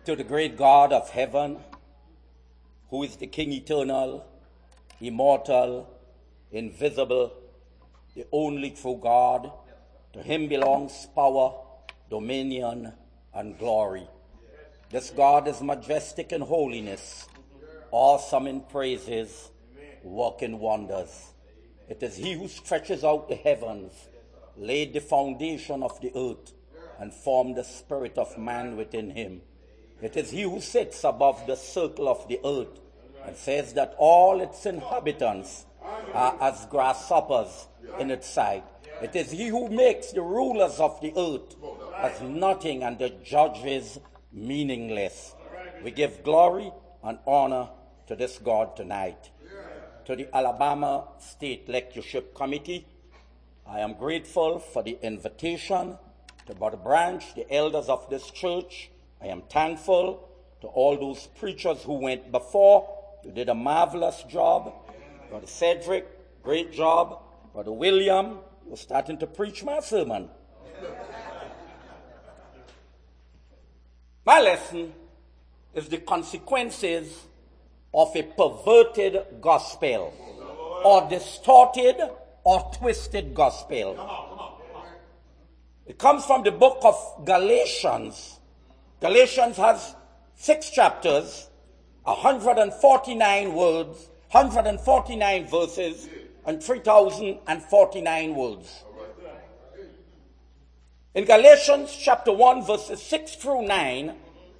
To the great God of heaven, who is the King eternal, immortal, invisible, the only true God, to him belongs power, dominion, and glory. This God is majestic in holiness, awesome in praises, working wonders. It is he who stretches out the heavens, laid the foundation of the earth, and formed the spirit of man within him. It is he who sits above the circle of the earth and says that all its inhabitants are as grasshoppers in its sight. It is he who makes the rulers of the earth as nothing and the judges meaningless. We give glory and honor to this God tonight. To the Alabama State Lectureship Committee, I am grateful for the invitation. To Brother Branch, the elders of this church, I am thankful. To all those preachers who went before, who did a marvelous job. Brother Cedric, great job. Brother William, you're starting to preach my sermon. My lesson is the consequences of a perverted gospel, or distorted or twisted gospel. It comes from the book of Galatians. Galatians has 6 chapters, 149 words, 149 verses, and 3,049 words. In Galatians chapter 1, verses 6 through 9,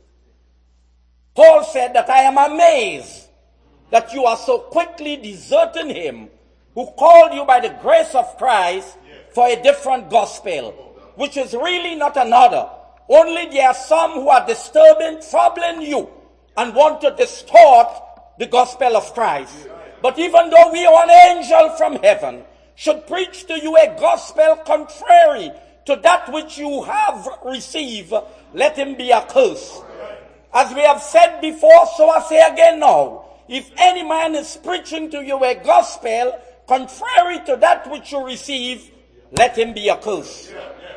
Paul said that I am amazed that you are so quickly deserting him who called you by the grace of Christ for a different gospel, which is really not another. Only there are some who are disturbing, troubling you, and want to distort the gospel of Christ. But even though we are an angel from heaven, should preach to you a gospel contrary to that which you have received, let him be accursed. As we have said before, so I say again now, if any man is preaching to you a gospel contrary to that which you receive, let him be accursed.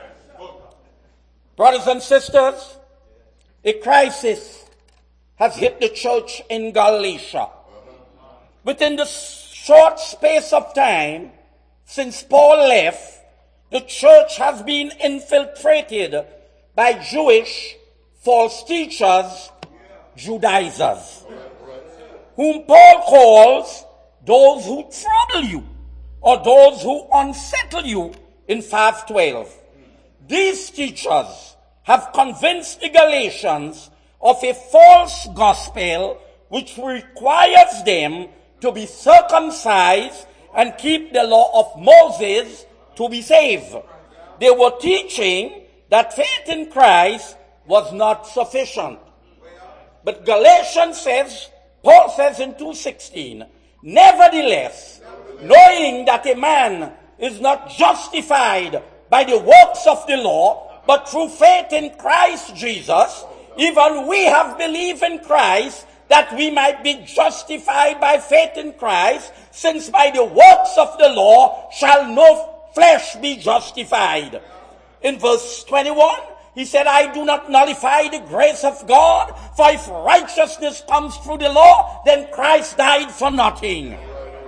Brothers and sisters, a crisis has hit the church in Galatia. Within the short space of time since Paul left, the church has been infiltrated by Jewish false teachers, Judaizers, whom Paul calls those who trouble you, or those who unsettle you in 5:12. These teachers have convinced the Galatians of a false gospel which requires them to be circumcised and keep the law of Moses to be saved. They were teaching that faith in Christ was not sufficient. But Galatians says, Paul says in 2:16, nevertheless, knowing that a man is not justified by the works of the law, but through faith in Christ Jesus, even we have believed in Christ, that we might be justified by faith in Christ, since by the works of the law shall no flesh be justified. In verse 21, he said, I do not nullify the grace of God, for if righteousness comes through the law, then Christ died for nothing.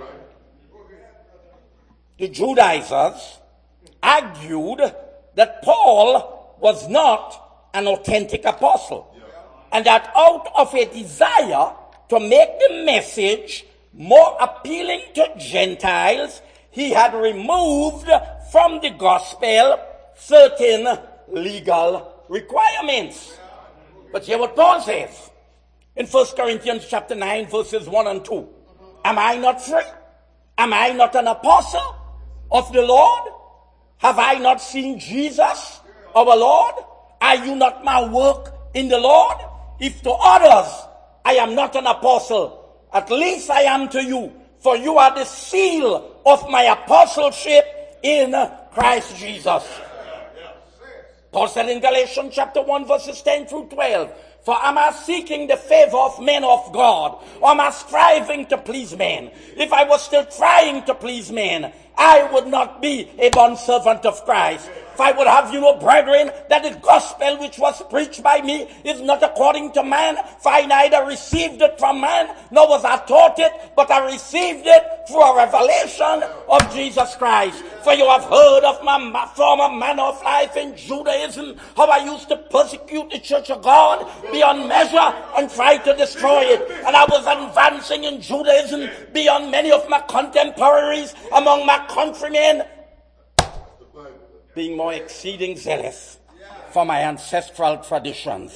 The Judaizers argued that Paul was not an authentic apostle, and that out of a desire to make the message more appealing to Gentiles, he had removed from the gospel certain legal requirements. But hear what Paul says in 1 Corinthians chapter 9, verses 1 and 2. Am I not free? Am I not an apostle of the Lord? Have I not seen Jesus, our Lord? Are you not my work in the Lord? If to others I am not an apostle, at least I am to you, for you are the seal of my apostleship in Christ Jesus. Paul said in Galatians chapter 1, verses 10 through 12, for am I seeking the favor of men of God, or am I striving to please men? If I was still trying to please men, I would not be a bondservant of Christ. If I would have you know, brethren, that the gospel which was preached by me is not according to man, for I neither received it from man, nor was I taught it, but I received it through a revelation of Jesus Christ. For you have heard of my former manner of life in Judaism, how I used to persecute the church of God beyond measure and try to destroy it. And I was advancing in Judaism beyond many of my contemporaries among my countrymen, being more exceeding zealous for my ancestral traditions.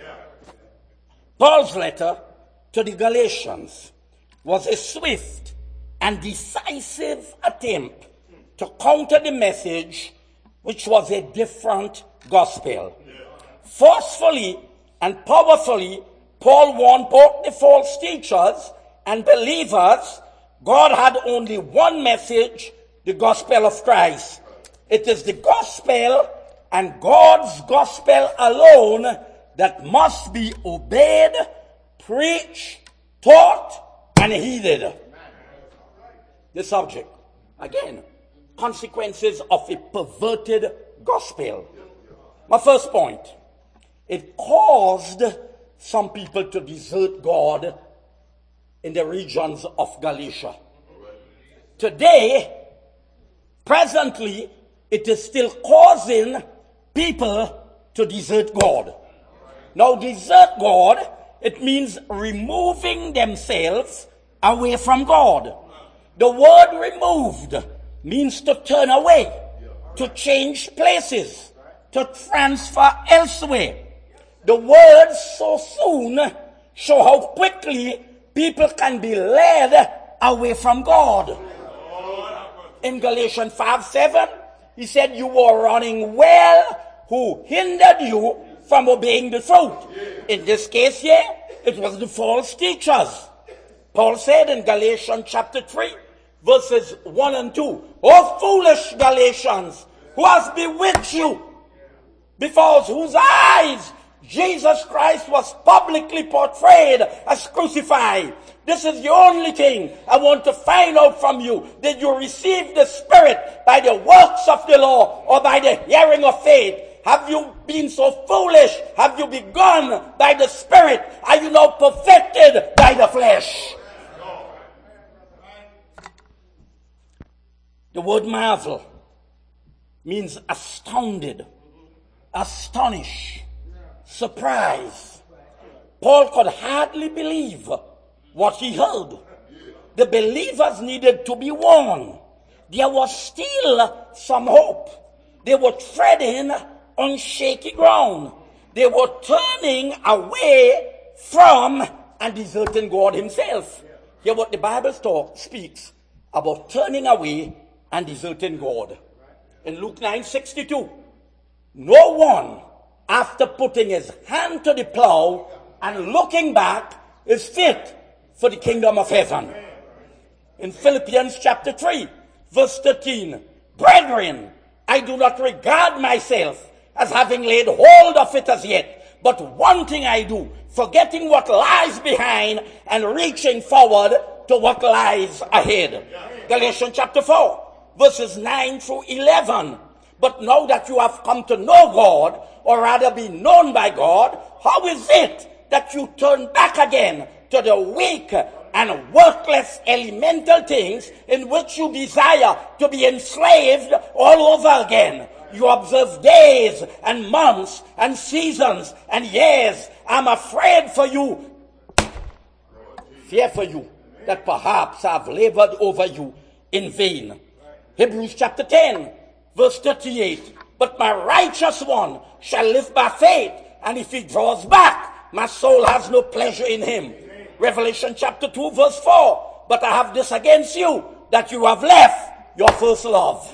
Paul's letter to the Galatians was a swift and decisive attempt to counter the message, which was a different gospel. Forcefully and powerfully, Paul warned both the false teachers and believers God had only one message, the gospel of Christ. It is the gospel and God's gospel alone that must be obeyed, preached, taught, and heeded. The subject, again, consequences of a perverted gospel. My first point, it caused some people to desert God in the regions of Galatia. Today, presently, it is still causing people to desert God. Now, desert God, it means removing themselves away from God. The word removed means to turn away, to change places, to transfer elsewhere. The words so soon show how quickly people can be led away from God. In Galatians 5:7, he said, you were running well, who hindered you from obeying the truth. In this case here, it was the false teachers. Paul said in Galatians chapter 3, verses 1 and 2, O foolish Galatians, who has bewitched you, before whose eyes Jesus Christ was publicly portrayed as crucified. This is the only thing I want to find out from you. Did you receive the Spirit by the works of the law or by the hearing of faith? Have you been so foolish? Have you begun by the Spirit? Are you now perfected by the flesh? The word marvel means astounded, astonish, surprise. Paul could hardly believe what he heard. The believers needed to be warned. There was still some hope. They were treading on shaky ground. They were turning away from and deserting God himself. Hear what the Bible speaks about turning away and deserting God. In Luke 9:62, no one, after putting his hand to the plow and looking back, is fit for the kingdom of heaven. In Philippians chapter 3, verse 13, brethren, I do not regard myself as having laid hold of it as yet, but one thing I do, forgetting what lies behind and reaching forward to what lies ahead. Galatians chapter 4, verses 9 through 11. But now that you have come to know God, or rather be known by God, how is it that you turn back again to the weak and worthless elemental things in which you desire to be enslaved all over again? You observe days and months and seasons and years. I'm afraid for you, fear for you, that perhaps I've labored over you in vain. Hebrews chapter 10, verse 38. But my righteous one shall live by faith, and if he draws back, my soul has no pleasure in him. Revelation chapter 2, verse 4. But I have this against you, that you have left your first love.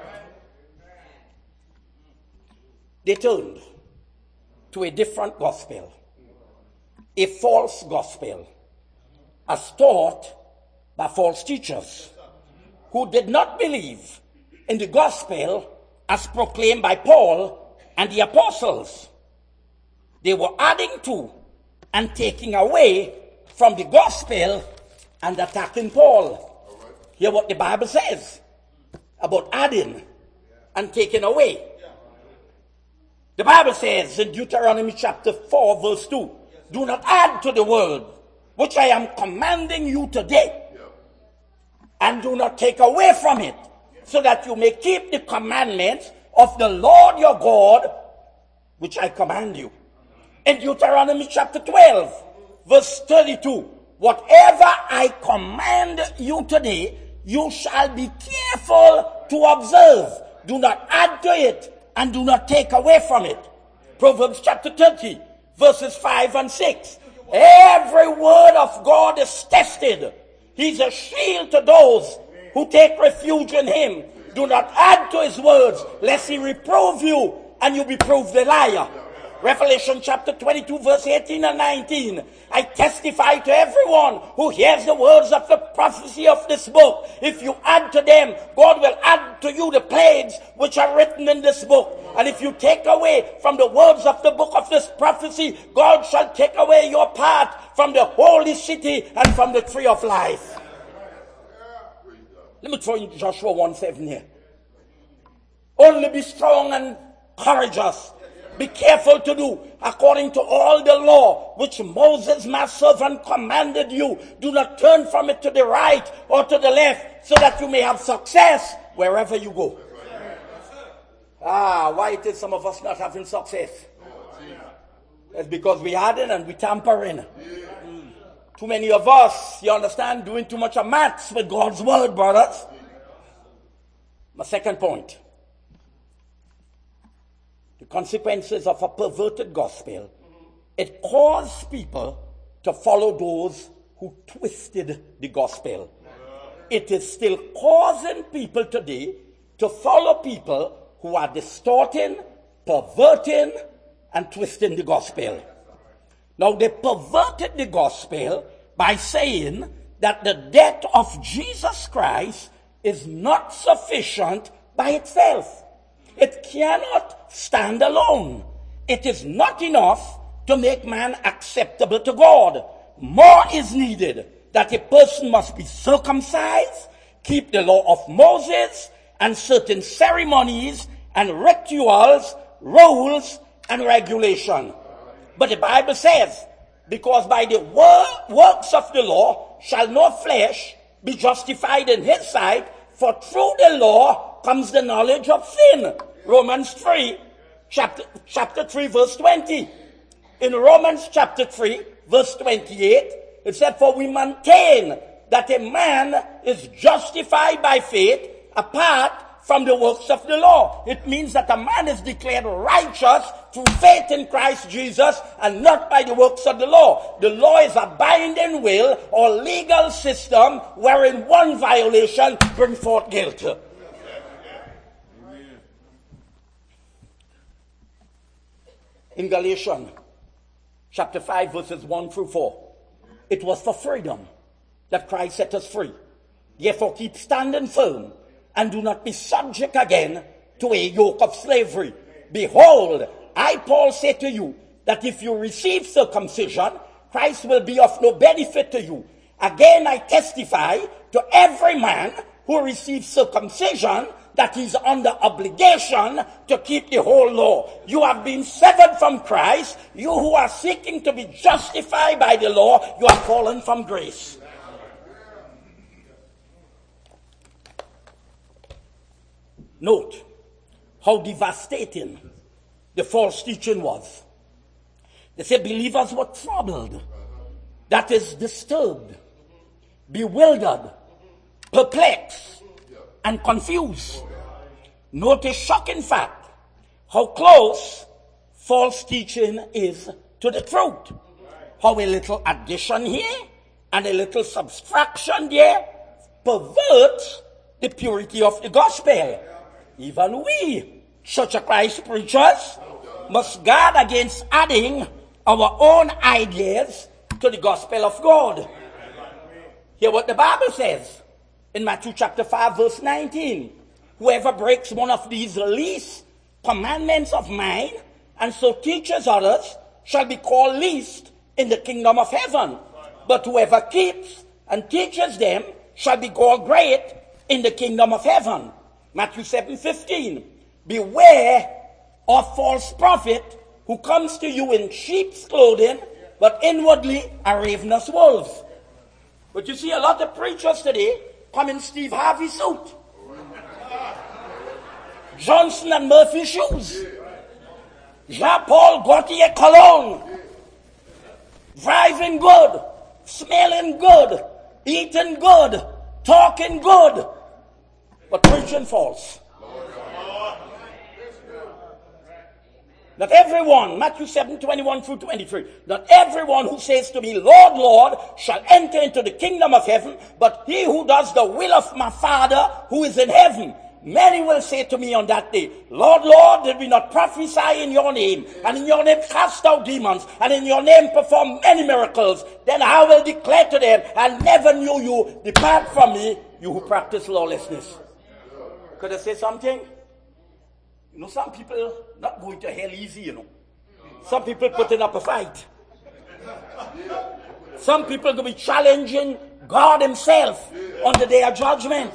They turned to a different gospel, a false gospel, as taught by false teachers who did not believe in the gospel as proclaimed by Paul and the apostles. They were adding to and taking away from the gospel and attacking Paul. Hear what the Bible says. about adding and taking away. The Bible says in Deuteronomy chapter 4 verse 2, do not add to the word which I am commanding you today, and do not take away from it, so that you may keep the commandments of the Lord your God, which I command you. In Deuteronomy chapter 12, verse 32, whatever I command you today, you shall be careful to observe. Do not add to it, and do not take away from it. Proverbs chapter 30, verses 5 and 6. Every word of God is tested. He's a shield to those who take refuge in him. Do not add to his words, lest he reprove you, and you be proved a liar. Revelation chapter 22 verse 18 and 19. I testify to everyone who hears the words of the prophecy of this book. If you add to them, God will add to you the plagues which are written in this book. And if you take away from the words of the book of this prophecy, God shall take away your part from the holy city and from the tree of life. Let me throw in Joshua 1:7 here. Only be strong and courageous. Be careful to do according to all the law which Moses my servant commanded you. Do not turn from it to the right or to the left, so that you may have success wherever you go. Why it is some of us not having success? It's because we adding and we tampering. Too many of us, you understand, doing too much of maths with God's word, brothers. My second point. The consequences of a perverted gospel. It caused people to follow those who twisted the gospel. It is still causing people today to follow people who are distorting, perverting, and twisting the gospel. Now, they perverted the gospel by saying that the death of Jesus Christ is not sufficient by itself. It cannot stand alone. It is not enough to make man acceptable to God. More is needed, that a person must be circumcised, keep the law of Moses, and certain ceremonies and rituals, rules, and regulation. But the Bible says, because by the works of the law shall no flesh be justified in his sight, for through the law comes the knowledge of sin. Romans 3, chapter 3, verse 20. In Romans chapter 3, verse 28, it said, for we maintain that a man is justified by faith apart from the works of the law. It means that a man is declared righteous through faith in Christ Jesus and not by the works of the law. The law is a binding will or legal system wherein one violation brings forth guilt. In Galatians chapter 5 verses 1 through 4, it was for freedom that Christ set us free. Therefore keep standing firm and do not be subject again to a yoke of slavery. Behold, I, Paul, say to you that if you receive circumcision, Christ will be of no benefit to you. Again, I testify to every man who receives circumcision that he's under obligation to keep the whole law. You have been severed from Christ. You who are seeking to be justified by the law, you are fallen from grace. Note how devastating the false teaching was. They said believers were troubled, that is, disturbed, bewildered, perplexed, and confused. Note a shocking fact, how close false teaching is to the truth. How a little addition here and a little subtraction there perverts the purity of the gospel. Even we, Church of Christ preachers, must guard against adding our own ideas to the gospel of God. Hear what the Bible says in Matthew chapter 5 verse 19. Whoever breaks one of these least commandments of mine and so teaches others shall be called least in the kingdom of heaven. But whoever keeps and teaches them shall be called great in the kingdom of heaven. Matthew 7:15. Beware of false prophet who comes to you in sheep's clothing, but inwardly are ravenous wolves. But you see a lot of preachers today come in Steve Harvey suit, Johnson and Murphy shoes, Jean-Paul Gaultier cologne, driving good, smelling good, eating good, talking good, but preaching false. Not everyone, Matthew 7:21 through 23, not everyone who says to me, Lord, Lord, shall enter into the kingdom of heaven, but he who does the will of my Father who is in heaven. Many will say to me on that day, Lord, Lord, did we not prophesy in your name, and in your name cast out demons, and in your name perform many miracles? Then I will declare to them, I never knew you. Depart from me, you who practice lawlessness. Could I say something? You know, some people not going to hell easy, you know. Some people putting up a fight. Some people going to be challenging God himself on the day of judgment.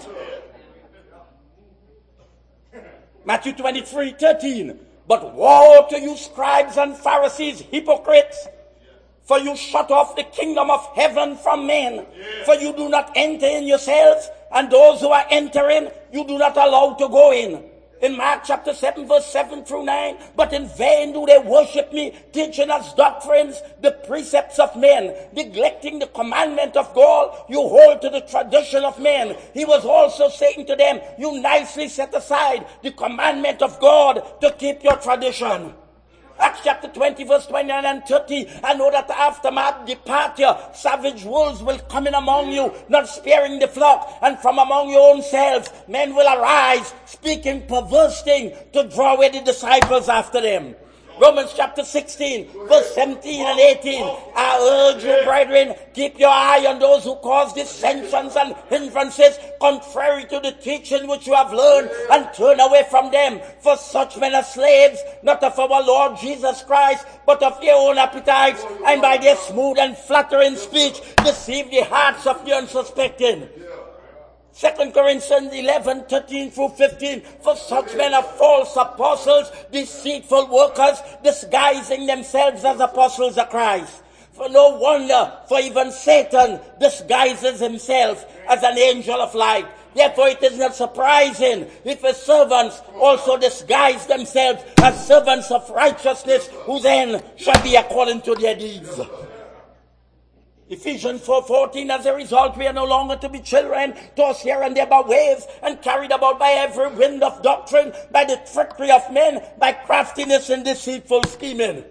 Matthew 23:13. But woe to you, scribes and Pharisees, hypocrites! For you shut off the kingdom of heaven from men. For you do not enter in yourselves, and those who are entering, you do not allow to go in. In Mark chapter 7, verse 7 through 9, but in vain do they worship me, teaching as doctrines the precepts of men, neglecting the commandment of God. You hold to the tradition of men. He was also saying to them, you nicely set aside the commandment of God to keep your tradition. Acts chapter 20, verse 29 and 30. I know that after my departure, savage wolves will come in among you, not sparing the flock, and from among your own selves, men will arise, speaking perverse things to draw away the disciples after them. Romans chapter 16, verse 17 and 18. I urge you, brethren, keep your eye on those who cause dissensions and hindrances, contrary to the teaching which you have learned, and turn away from them. For such men are slaves, not of our Lord Jesus Christ, but of their own appetites, and by their smooth and flattering speech deceive the hearts of the unsuspecting. 2 Corinthians 11, 13 through 15. For such men are false apostles, deceitful workers, disguising themselves as apostles of Christ. For no wonder, for even Satan disguises himself as an angel of light. Therefore it is not surprising if his servants also disguise themselves as servants of righteousness, whose end shall be according to their deeds. Ephesians 4:14, as a result, we are no longer to be children, tossed here and there by waves, and carried about by every wind of doctrine, by the trickery of men, by craftiness and deceitful scheming.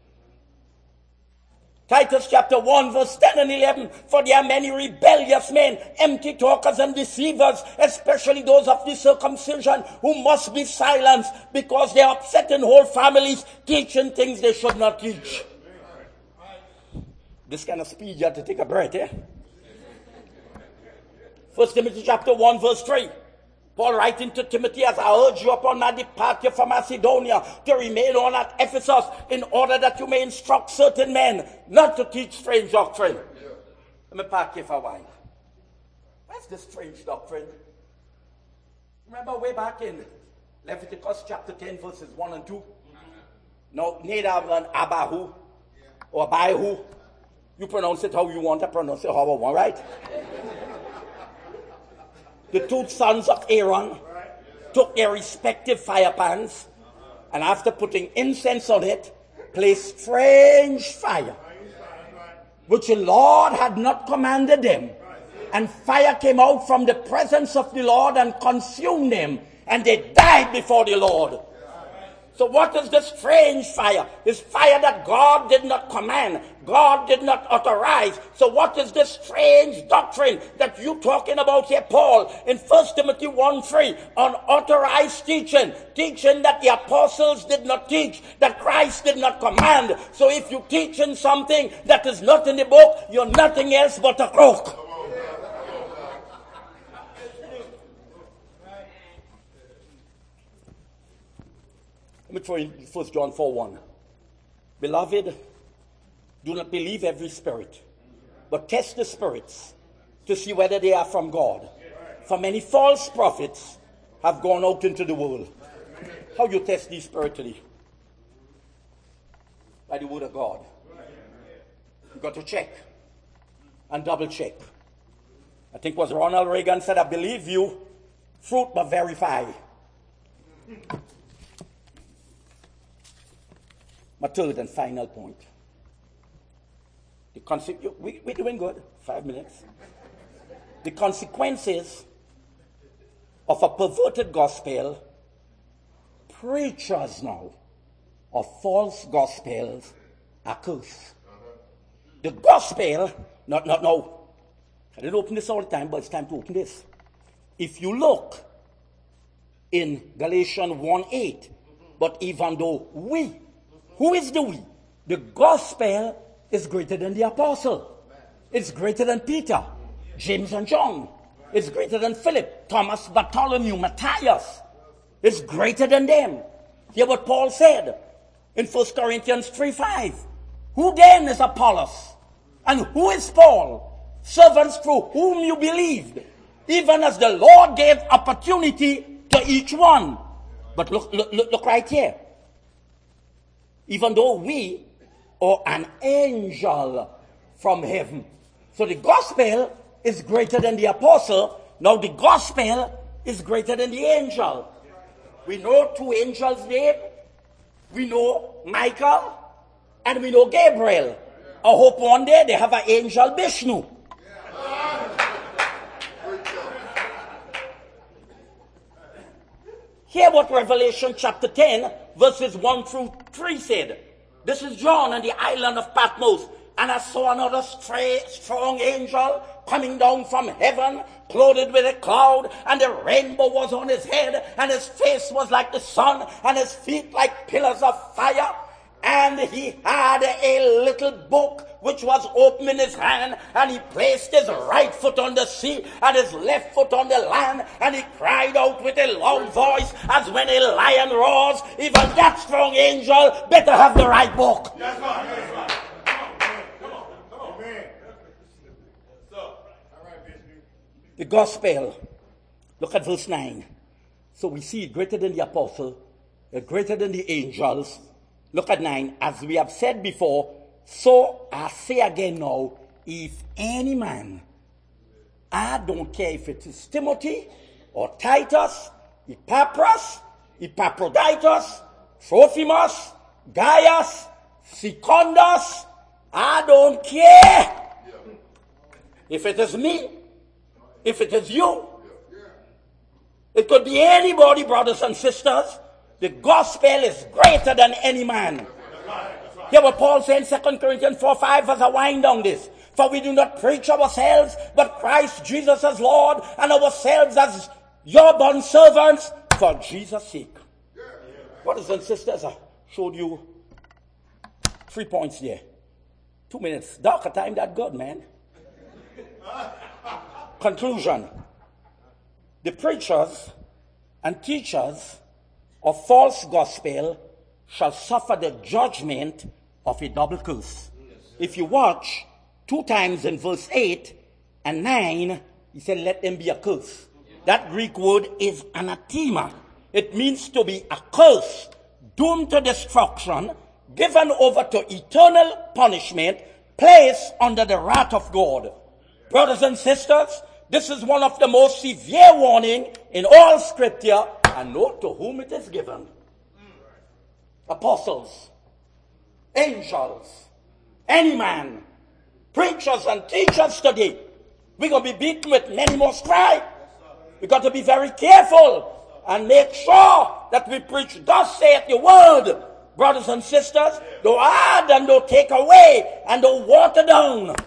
Titus chapter 1, verse 10 and 11, for there are many rebellious men, empty talkers and deceivers, especially those of the circumcision, who must be silenced, because they are upsetting whole families, teaching things they should not teach. This kind of speed, you have to take a breath, eh? 1 Timothy chapter 1, verse 3. Paul writing to Timothy, as I urge you upon my departure from Macedonia to remain on at Ephesus, in order that you may instruct certain men not to teach strange doctrine. Let me park here for a while. What's this strange doctrine? Remember way back in Leviticus chapter 10, verses 1 and 2? No, Nadab and Abihu, or Abihu. You pronounce it how you want to pronounce it, how I want, right? The two sons of Aaron took their respective fire pans, and after putting incense on it, placed strange fire, which the Lord had not commanded them. And fire came out from the presence of the Lord and consumed them, and they died before the Lord. So what is this strange fire? It's fire that God did not command. God did not authorize. So what is this strange doctrine that you're talking about here, Paul? In 1 Timothy 1:3, unauthorized teaching. Teaching that the apostles did not teach, that Christ did not command. So if you're teaching something that is not in the book, you're nothing else but a crook. Let me throw in 1 John 4:1. Beloved, do not believe every spirit, but test the spirits to see whether they are from God. For many false prophets have gone out into the world. How you test these spiritually? By the word of God. You got to check and double check. I think it was Ronald Reagan said, I believe you, fruit but verify. My third and final point. We're doing good. 5 minutes. The consequences of a perverted gospel, preachers now of false gospels are cursed. The gospel, no. I didn't open this all the time, but it's time to open this. If you look in Galatians 1:8, but even though we, who is the we? The gospel is greater than the apostle. It's greater than Peter, James and John. It's greater than Philip, Thomas, Bartholomew, Matthias. It's greater than them. Hear what Paul said in 1 Corinthians 3:5. Who then is Apollos? And who is Paul? Servants through whom you believed, even as the Lord gave opportunity to each one. But look right here. Even though we are an angel from heaven. So the gospel is greater than the apostle. Now the gospel is greater than the angel. We know two angels' names. We know Michael and we know Gabriel. I hope one day they have an angel Vishnu. Hear what Revelation chapter 10 verses 1 through 3 said. This is John on the island of Patmos. And I saw another strong angel coming down from heaven, clothed with a cloud, and the rainbow was on his head, and his face was like the sun, and his feet like pillars of fire. And he had a little book which was open in his hand, and he placed his right foot on the sea and his left foot on the land, and he cried out with a loud voice as when a lion roars. Even that strong angel better have the right book. That's right. That's right. Come on. Amen. The gospel. Look at verse 9. So we see it greater than the apostle, greater than the angels. Look at 9. As we have said before, so I say again now, if any man, I don't care if it is Timothy or Titus, Epaphras, Epaphroditus, Trophimus, Gaius, Secundus, I don't care. If it is me, if it is you, it could be anybody, brothers and sisters. The gospel is greater than any man. Hear what Paul said in 2 Corinthians 4:5 as I wind down this. For we do not preach ourselves, but Christ Jesus as Lord, and ourselves as your bond servants for Jesus' sake. Brothers and sisters, I showed you 3 points there. 2 minutes. Darker time that good, man. Conclusion. The preachers and teachers of false gospel shall suffer the judgment of a double curse. If you watch 2 times in verse 8 and 9, he said, let them be accursed. That Greek word is anathema. It means to be accursed, doomed to destruction, given over to eternal punishment, placed under the wrath of God. Brothers and sisters, this is one of the most severe warnings in all scripture, and note to whom it is given. Apostles, angels, any man, preachers and teachers today. We're going to be beaten with many more stripes. We've got to be very careful and make sure that we preach thus saith the word. Brothers and sisters, don't add and don't take away and don't water down.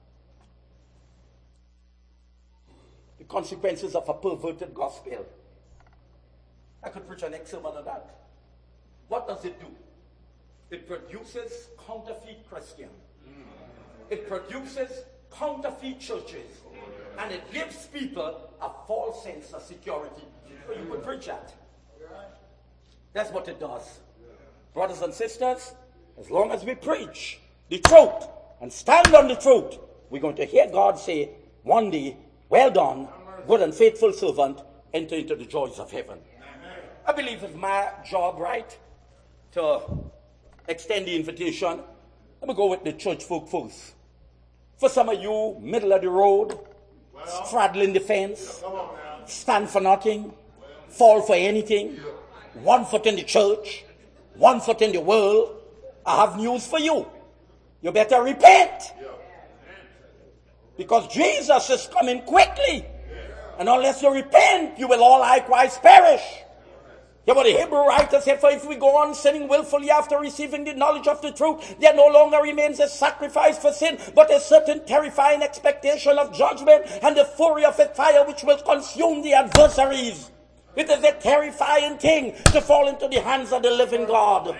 The consequences of a perverted gospel. I could preach an next sermon on that. What does it do? It produces counterfeit Christians. It produces counterfeit churches. And it gives people a false sense of security. So you could preach that. That's what it does. Brothers and sisters, as long as we preach the truth and stand on the truth, we're going to hear God say one day, well done, good and faithful servant, enter into the joys of heaven. I believe it's my job, right, to extend the invitation. Let me go with the church folk first. For some of you, middle of the road, straddling the fence, stand for nothing, fall for anything, 1 foot in the church, 1 foot in the world, I have news for you. You better repent. Because Jesus is coming quickly. And unless you repent, you will all likewise perish. Hear what the Hebrew writer said, for if we go on sinning willfully after receiving the knowledge of the truth, there no longer remains a sacrifice for sin, but a certain terrifying expectation of judgment and the fury of a fire which will consume the adversaries. It is a terrifying thing to fall into the hands of the living God.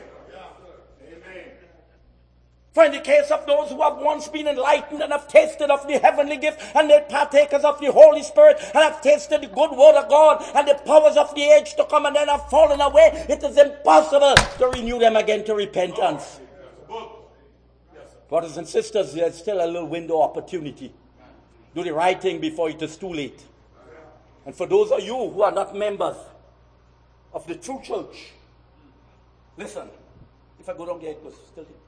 For in the case of those who have once been enlightened and have tasted of the heavenly gift and made partakers of the Holy Spirit and have tasted the good word of God and the powers of the age to come and then have fallen away, it is impossible to renew them again to repentance. Brothers and sisters, there's still a little window opportunity. Do the right thing before it is too late. And for those of you who are not members of the true church, listen, if I go down there, it goes still here.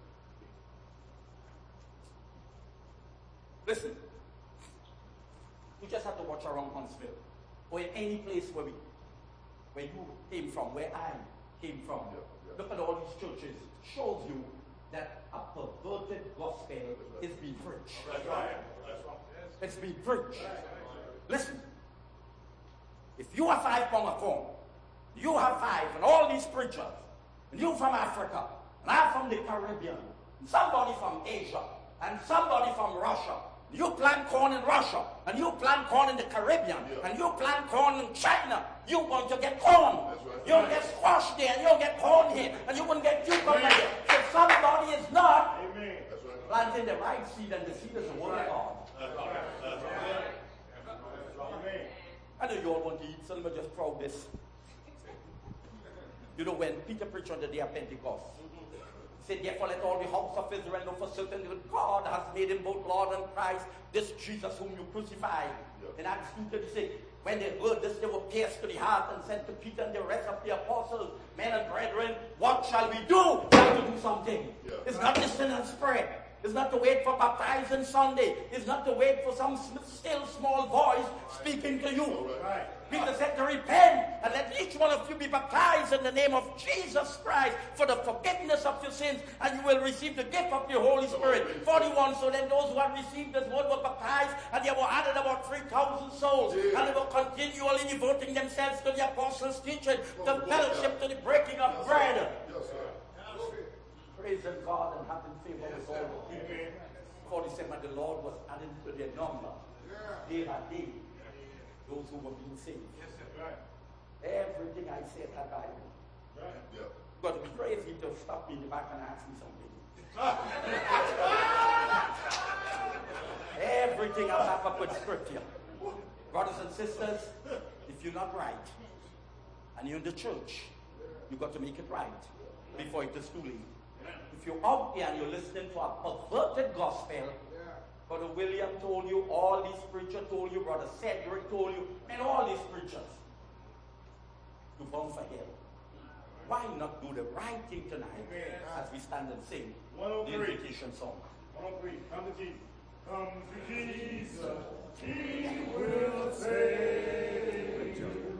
Listen, you just have to watch around Huntsville or in any place where you came from, where I came from. Look at all these churches. It shows you that a perverted gospel is being preached. That's right. It's being preached. Listen, if you have 5 pounds of corn, you have 5, and all these preachers, and you from Africa, and I'm from the Caribbean, and somebody from Asia, and somebody from Russia. You plant corn in Russia, and you plant corn in the Caribbean, and you plant corn in China. You're going to get corn. You'll get squash there, and you'll get corn here, and you wouldn't get cucumber here. So somebody is not planting the right seed, and the seed is the word of God. I know you all want to eat, so let me just probe this. You know, when Peter preached on the day of Pentecost, he said, therefore let all the house of Israel know for certain that God has made him both Lord and Christ, this Jesus whom you crucified. In Acts 2:36, when they heard this, they were pierced to the heart and said to Peter and the rest of the apostles, men and brethren, what shall we do? We have to do something. It's not listen and spread. It's not to wait for baptizing Sunday. It's not to wait for some still small voice speaking to you. Right. Peter said to repent and let each one of you be baptized in the name of Jesus Christ for the forgiveness of your sins, and you will receive the gift of the Holy Spirit. 41, so then those who had received this word were baptized, and there were added about 3,000 souls, and they were continually devoting themselves to the apostles' teaching, to fellowship, to the breaking of bread. Praise God and having favor with all the people. 47, and the Lord was adding to their number day by day those who were being saved. Yes, right. Everything I said had Bible. Right. Yeah. Got to be crazy to stop me in the back and ask me something. Everything I back up with scripture. Brothers and sisters, if you're not right and you're in the church, you've got to make it right before it is too late. If you're out there and you're listening to a perverted gospel, Brother William told you, all these preachers told you, Brother Cedric told you, and all these preachers, you're bound for hell. Why not do the right thing tonight as we stand and sing the invitation song? 103, come to Jesus. Come to Jesus, He will save you.